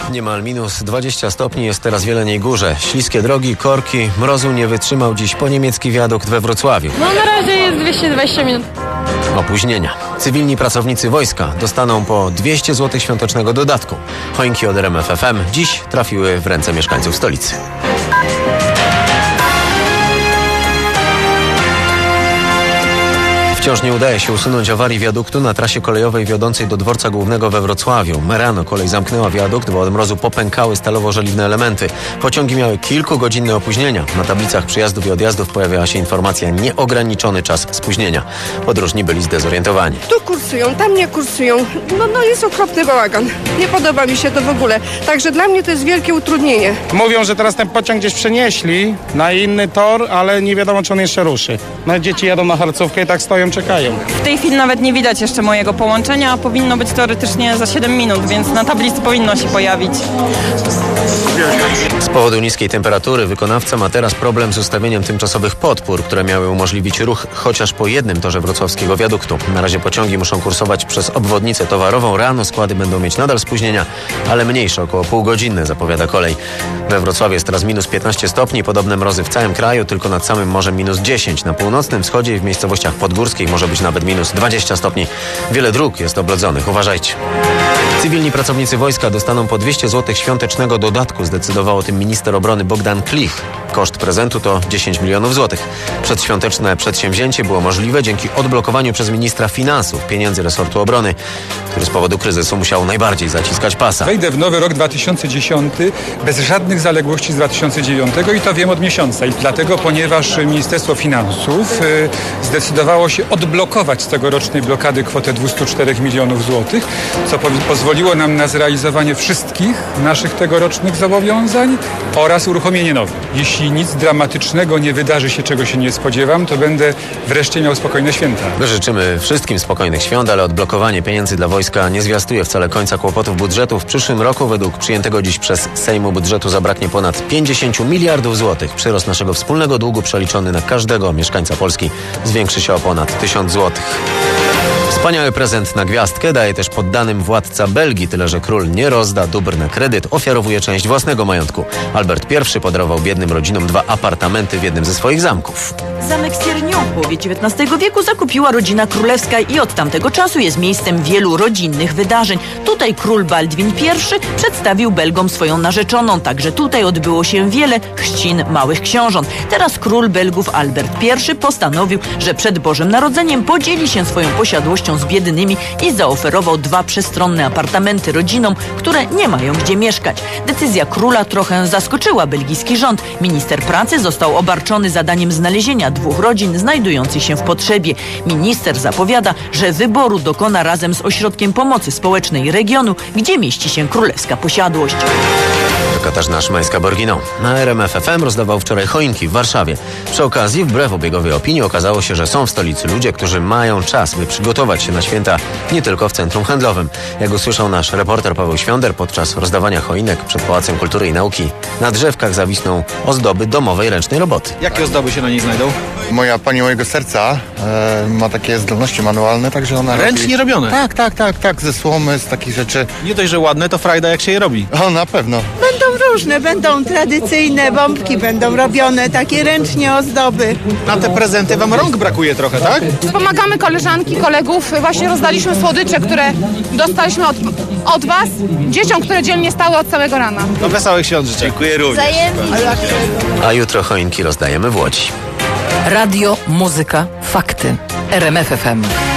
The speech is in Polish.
Niemal minus 20 stopni jest teraz w Jeleniej Górze. Śliskie drogi, korki, mrozu nie wytrzymał dziś poniemiecki wiadukt we Wrocławiu. No na razie jest 220 minut. Opóźnienia. Cywilni pracownicy wojska dostaną po 200 zł świątecznego dodatku. Choinki od RMF FM dziś trafiły w ręce mieszkańców stolicy. Wciąż nie udaje się usunąć awarii wiaduktu na trasie kolejowej wiodącej do dworca głównego we Wrocławiu. Rano kolej zamknęła wiadukt, bo od mrozu popękały stalowo-żeliwne elementy. Pociągi miały kilkugodzinne opóźnienia. Na tablicach przyjazdów i odjazdów pojawiała się informacja nieograniczony czas spóźnienia. Podróżni byli zdezorientowani. Tu kursują, tam nie kursują. No jest okropny bałagan. Nie podoba mi się to w ogóle. Także dla mnie to jest wielkie utrudnienie. Mówią, że teraz ten pociąg gdzieś przenieśli na inny tor, ale nie wiadomo, czy on jeszcze ruszy. No dzieci jadą na Harcówkę i tak stoją, czekają. W tej chwili nawet nie widać jeszcze mojego połączenia, a powinno być teoretycznie za 7 minut, więc na tablicy powinno się pojawić. Z powodu niskiej temperatury wykonawca ma teraz problem z ustawieniem tymczasowych podpór, które miały umożliwić ruch chociaż po jednym torze wrocławskiego wiaduktu. Na razie pociągi muszą kursować przez obwodnicę towarową. Rano składy będą mieć nadal spóźnienia, ale mniejsze, około półgodzinne, zapowiada kolej. We Wrocławiu jest teraz minus 15 stopni, podobne mrozy w całym kraju, tylko nad samym morzem minus 10. Na północnym wschodzie i w miejscowościach podgórskich może być nawet minus 20 stopni. Wiele dróg jest oblodzonych, uważajcie. Cywilni pracownicy wojska dostaną po 200 zł świątecznego dodatku. Zdecydował o tym minister obrony Bogdan Klich. Koszt prezentu to 10 milionów złotych. Przedświąteczne przedsięwzięcie było możliwe dzięki odblokowaniu przez ministra finansów pieniędzy resortu obrony, który z powodu kryzysu musiał najbardziej zaciskać pasa. Wejdę w nowy rok 2010 bez żadnych zaległości z 2009 i to wiem od miesiąca. I dlatego, ponieważ Ministerstwo Finansów zdecydowało się odblokować z tegorocznej blokady kwotę 204 milionów złotych, co pozwoliło nam na zrealizowanie wszystkich naszych tegorocznych zobowiązań oraz uruchomienie nowych. Jeśli nic dramatycznego nie wydarzy się, czego się nie spodziewam, to będę wreszcie miał spokojne święta. My życzymy wszystkim spokojnych świąt, ale odblokowanie pieniędzy dla wojska nie zwiastuje wcale końca kłopotów budżetu. W przyszłym roku według przyjętego dziś przez Sejmu budżetu zabraknie ponad 50 miliardów złotych. Przyrost naszego wspólnego długu przeliczony na każdego mieszkańca Polski zwiększy się o ponad 1000 złotych. Wspaniały prezent na gwiazdkę daje też poddanym władca Belgii, tyle że król nie rozda dóbr na kredyt, ofiarowuje część własnego majątku. Albert I podarował biednym rodzinom 2 apartamenty w jednym ze swoich zamków. Zamek Siernią w połowie XIX wieku zakupiła rodzina królewska i od tamtego czasu jest miejscem wielu rodzinnych wydarzeń. Tutaj król Baldwin I przedstawił Belgom swoją narzeczoną. Także tutaj odbyło się wiele chrzcin małych książąt. Teraz król Belgów Albert I postanowił, że przed Bożym Narodzeniem podzieli się swoją posiadłością z biednymi i zaoferował 2 przestronne apartamenty rodzinom, które nie mają gdzie mieszkać. Decyzja króla trochę zaskoczyła belgijski rząd. Minister pracy został obarczony zadaniem znalezienia 2 rodzin znajdujących się w potrzebie. Minister zapowiada, że wyboru dokona razem z Ośrodkiem Pomocy Społecznej regionu, gdzie mieści się królewska posiadłość. Katarzyna Szymańska-Borginą. Na RMF FM rozdawał wczoraj choinki w Warszawie. Przy okazji, wbrew obiegowej opinii, okazało się, że są w stolicy ludzie, którzy mają czas, by przygotować się na święta nie tylko w centrum handlowym. Jak usłyszał nasz reporter Paweł Świąder, podczas rozdawania choinek przed Pałacem Kultury i Nauki na drzewkach zawisną ozdoby domowej ręcznej roboty. Jakie ozdoby się na niej znajdą? Moja pani mojego serca ma takie zdolności manualne, także ona ręcznie robione? Tak, ze słomy, z takich rzeczy. Nie dość, że ładne, to frajda jak się je robi. O, na pewno. Będą różne, będą tradycyjne bombki, będą robione takie ręcznie ozdoby. Na te prezenty wam rąk brakuje trochę, tak? Wspomagamy koleżanki, kolegów. Właśnie rozdaliśmy słodycze, które dostaliśmy od was, dzieciom, które dzielnie stały od całego rana. No wesołych świąt życzę. Dziękuję również. A jutro choinki rozdajemy w Łodzi. Radio, muzyka, fakty. RMF FM.